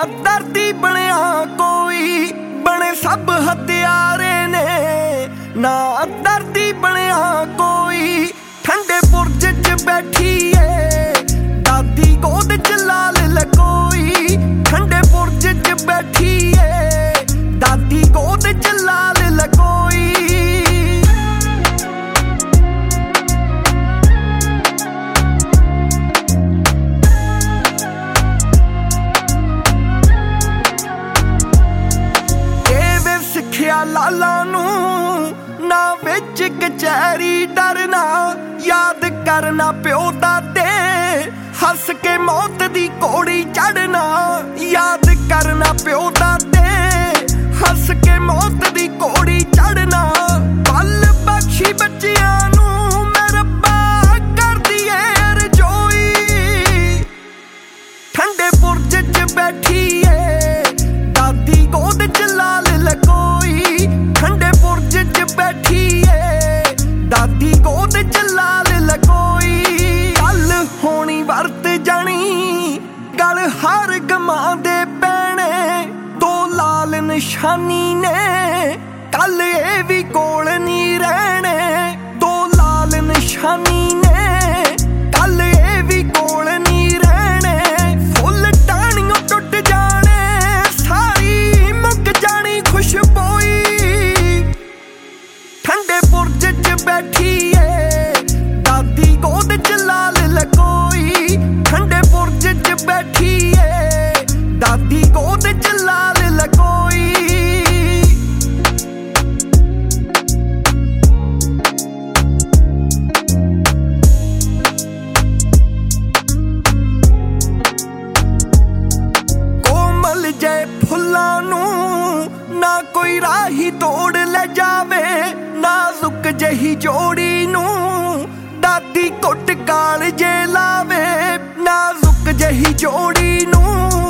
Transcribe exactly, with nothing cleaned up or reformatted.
दर्दी बनया कोई बने सब हत्यारे ने, ना दर्दी बनया कोई ठंडे बुरज च बैठी है दादी गोद च लाल लकोई। ठंडे बुरज च बैठी है दादी गोद च लाल लकोई। सिखिया लाला नू ना विच कचहरी डरना, याद करना प्यो दादे हस के मौत दी घोड़ी चढ़ना। याद करना प्यो दादे हस के मौत दी घोड़ी चढ़ना। पल बख्शी बच्चियां नू मैं रब्बा कर दिए रजोई। ठंडे बुरज च बैठी है दादी गोद च लाल लकोई। ठंडे बुरज च बैठी है दादी गोद च लाल लकोई। गल होनी वरत जानी गल हर गमां दे पैणे, दो लाल निशानी ने कल ए भी कोल नहीं रहने। दो लाल निशानी ने कल ए भी कोल नहीं रहने। फुल टाणियों टुट जाने सारी मुक जानी खुशबोई। ठंडे बुरज च बैठी है दादी गोद च लाल लकोई। ठंडे बुरज च बैठी है दादी गोद च लाल लकोई। कोमल जय फुल्लां नू ना कोई राही तोड़ ले जावे। नाजुक जही जोड़ी नू दादी कुट काल जे लावे। नाजुक जही जोड़ी नू